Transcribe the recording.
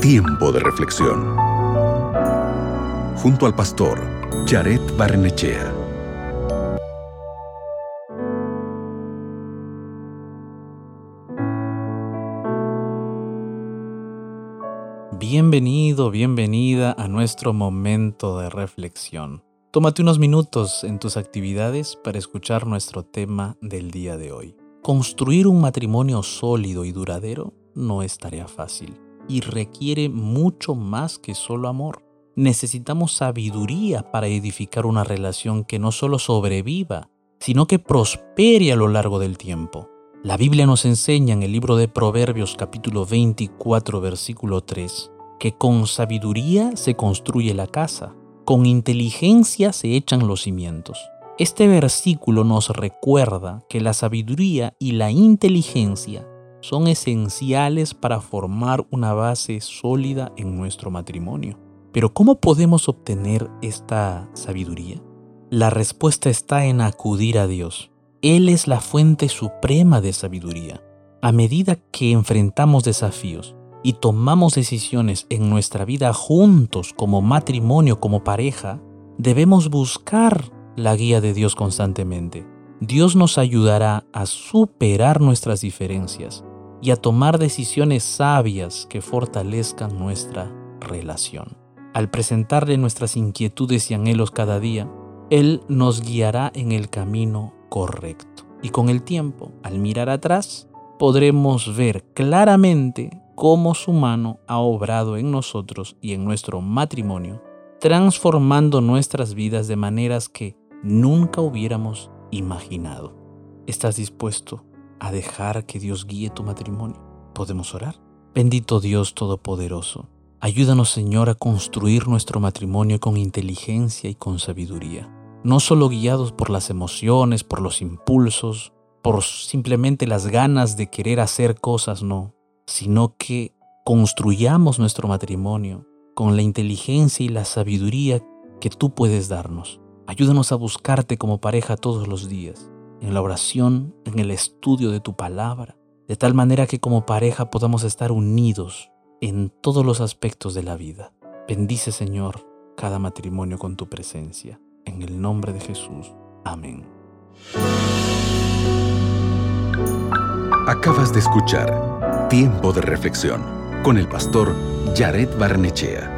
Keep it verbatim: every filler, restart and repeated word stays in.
Tiempo de reflexión. Junto al pastor Jared Barrenechea. Bienvenido, bienvenida a nuestro momento de reflexión. Tómate unos minutos en tus actividades para escuchar nuestro tema del día de hoy. Construir un matrimonio sólido y duradero no es tarea fácil y requiere mucho más que solo amor. Necesitamos sabiduría para edificar una relación que no solo sobreviva, sino que prospere a lo largo del tiempo. La Biblia nos enseña en el libro de Proverbios capítulo veinticuatro versículo tres que con sabiduría se construye la casa, con inteligencia se echan los cimientos. Este versículo nos recuerda que la sabiduría y la inteligencia son esenciales para formar una base sólida en nuestro matrimonio. Pero ¿cómo podemos obtener esta sabiduría? La respuesta está en acudir a Dios. Él es la fuente suprema de sabiduría. A medida que enfrentamos desafíos y tomamos decisiones en nuestra vida juntos como matrimonio, como pareja, debemos buscar la guía de Dios constantemente. Dios nos ayudará a superar nuestras diferencias y a tomar decisiones sabias que fortalezcan nuestra relación. Al presentarle nuestras inquietudes y anhelos cada día, Él nos guiará en el camino correcto. Y con el tiempo, al mirar atrás, podremos ver claramente cómo su mano ha obrado en nosotros y en nuestro matrimonio, transformando nuestras vidas de maneras que nunca hubiéramos imaginado. ¿Estás dispuesto a dejar que Dios guíe tu matrimonio? ¿Podemos orar? Bendito Dios Todopoderoso, ayúdanos, Señor, a construir nuestro matrimonio con inteligencia y con sabiduría, no solo guiados por las emociones, por los impulsos, por simplemente las ganas de querer hacer cosas, no, sino que construyamos nuestro matrimonio con la inteligencia y la sabiduría que tú puedes darnos. Ayúdanos a buscarte como pareja todos los días, en la oración, en el estudio de tu palabra, de tal manera que como pareja podamos estar unidos en todos los aspectos de la vida. Bendice, Señor, cada matrimonio con tu presencia. En el nombre de Jesús. Amén. Acabas de escuchar Tiempo de reflexión con el pastor Jared Barrenechea.